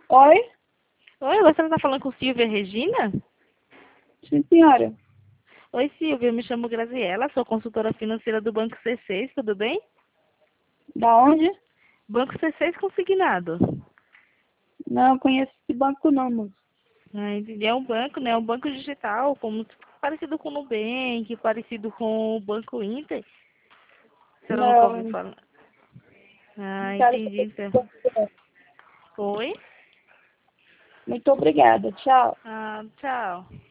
Oi? Oi, você está falando com Silvia Regina? Sim, senhora. Oi, Silvia, eu me chamo Graziela, sou consultora financeira do Banco C6, tudo bem? Da onde? Banco C6 Consignado. Não conheço esse banco não, moço. Ah, entendi. É um banco, né? É um banco digital, como, parecido com o Nubank, parecido com o Banco Inter. Você nunca ouviu Não, falar? não Ah, quero entendi, saber desse então. banco não. Oi? Muito obrigada. Tchau. Ah, tchau.